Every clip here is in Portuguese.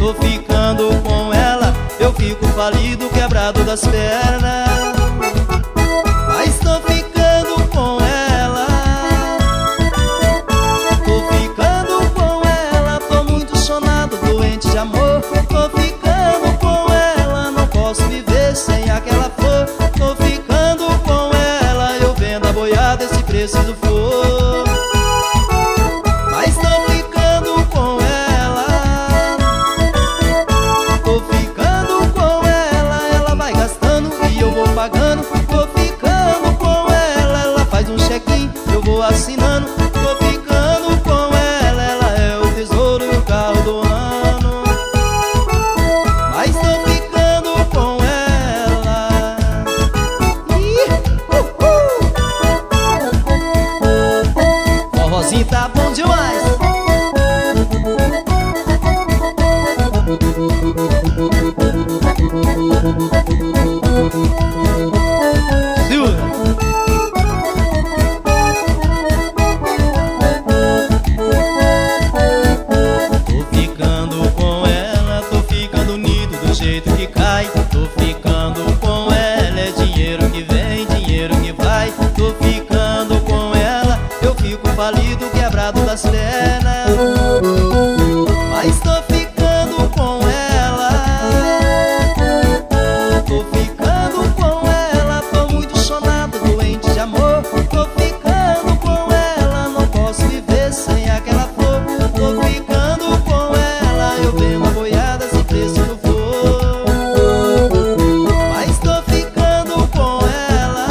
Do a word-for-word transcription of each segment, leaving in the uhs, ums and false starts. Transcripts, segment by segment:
tô ficando com ela, eu fico falido, quebrado das pernas. Mas tô ficando com ela, tô ficando com ela, tô muito chonado, doente de amor. Tô ficando com ela, não posso viver sem aquela flor. Tô ficando com ela, eu vendo a boiada, esse preciso for. Mas tô ficando com ela, tô ficando com ela, ela vai gastando e eu vou pagando. Tô ficando com ela, ela faz um check-in, eu vou assinando. Tô ficando com ela, ela é o tesouro e o carro do ano. Mas tô ficando com ela. Ih, uh, uh. Forrozinho tá bom demais. Tô ficando com ela, tô ficando unido do jeito que cai. Tô ficando com ela, é dinheiro que vem, dinheiro que vai. Tô ficando com ela, eu fico falido, quebrado das pernas. Mas tô ficando com ela, tô ficando com ela, tô muito chonado, doente de amor. Tô ficando com ela, não posso viver sem aquela flor. Tô ficando com ela, eu venho a boiada, se preciso for. Mas tô ficando com ela,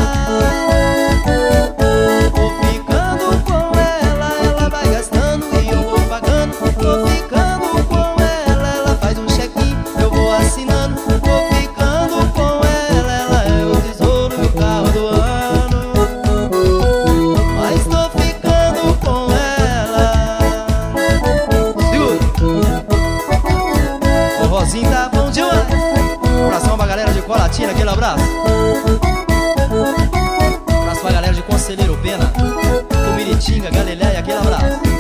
tô ficando com ela, ela vai gastando e eu vou pagando. Tô ficando com ela, ela faz um check-in, eu vou assinando. Tô ficando com ela, ela é o tesouro e o carro do ano. Mas tô ficando com ela. Segura. O Rosinho tá bom demais. Abração pra galera de Colatina, aquele abraço. Abraço pra galera de Conselheiro Pena, Tumiritinga, Galileia, aquele abraço.